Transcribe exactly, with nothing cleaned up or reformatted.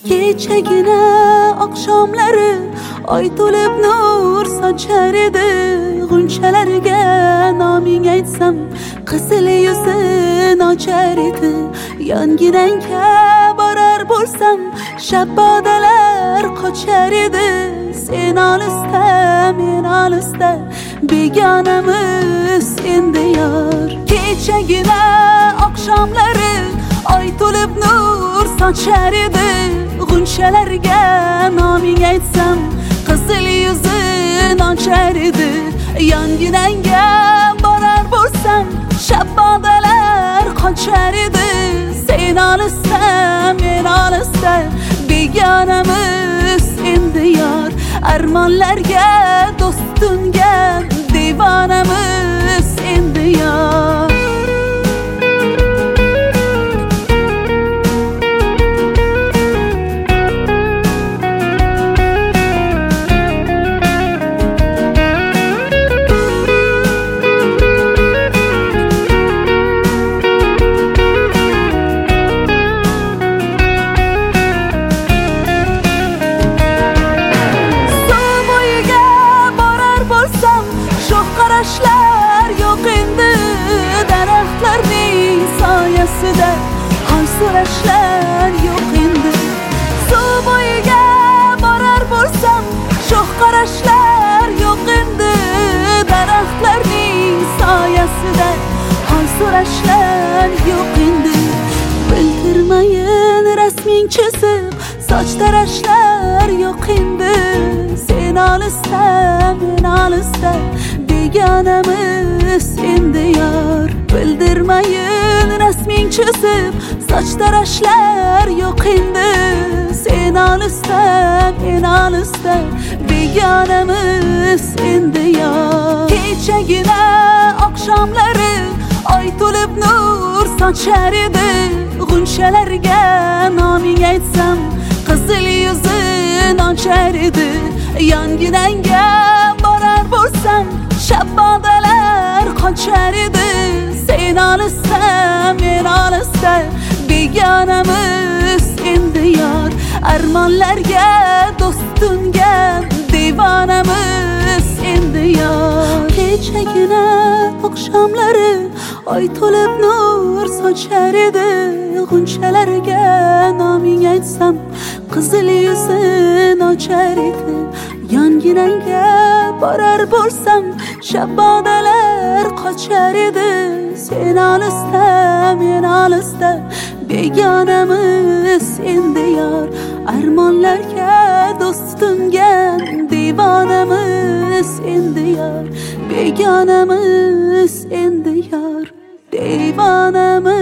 Kechagina oqshomlari oy to'lib nur sochar edi. G'unchalarga noming aytsam qizil yuzin ochar edi. Yonginangga borar bo'lsam shabbodalar qochar edi. Sen olisda men olisda begonamiz endi yor. Kechagina oqshomlari oy to'lib nur sochar edi. G'unchalarga noming aytsam qizil yuzin ochar edi. Yonginangga borar bo'lsam shabbodalar qochar edi. Sen olisda men olisda begonamiz endi yor. Armonlarga do'st tungan devonamiz endi yor. Qarashlar yo'q endi daraxtlarning soyasida. Hoy so'rashlar yo'q endi. Suv bo'yiga borar bo'lsam sho'x qarashlar yo'q endi daraxtlarning soyasida. Hoy so'rashlar yo'q endi. Bildirmayin rasming chizib soch tarashlar yo'q endi. Sen olisda men olisda begonamiz endi yor. Bildirmayin rasming chizib soch tarashlar yo'q endi. Sen olisda men olisda begonamiz endi yor. Kechagina oqshomlari oy to'lib nur sochar edi. G'unchalarga noming aytsam qizil yuzin ochar edi. Yonginangga borar bo'lsam shabbodalar qochar edi. Sen olisda men olisda begonamiz endi yor. Armonlarga do'st tungan devonamiz endi yor. Kechagina oqshomlari oy to'lib nur sochar edi. G'unchalarga noming aytsam qizil yuzin ochar edi. Yonginangga borar bo'lsam shabbodalar qochar edi. Sen olisda men olisda begonamiz endi yor. Armonlarga do'st tungan devonamiz endi yor. Begonamiz endi yor. Devonamiz